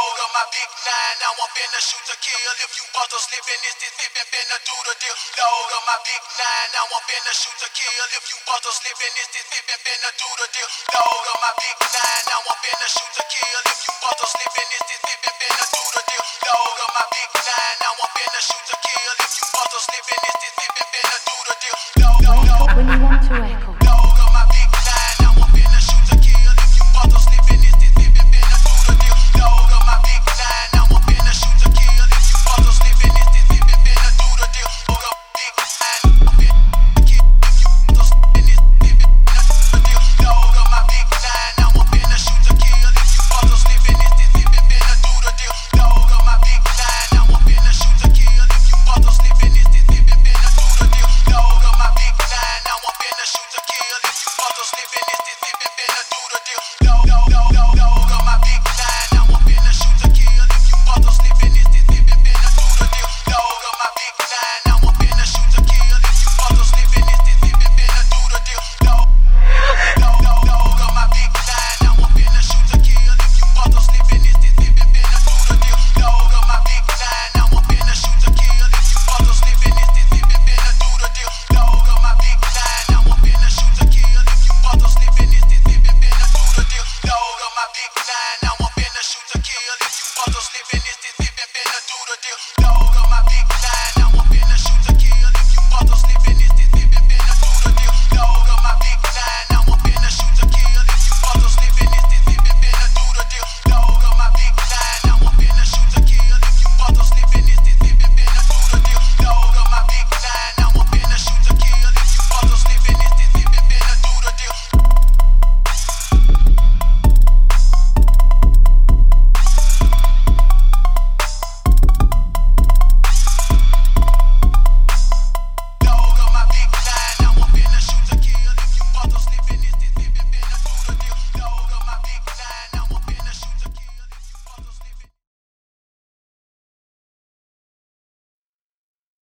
Load up my big nine, now I'm finna shoot to kill. If you busters slippin', it's this pippin' finna do the deal. Load up my big nine, now I'm finna shoot to kill. If you busters slippin', it's this pippin' finna do the deal. Load up my big nine, now I'm finna shoot to kill. If you busters slippin',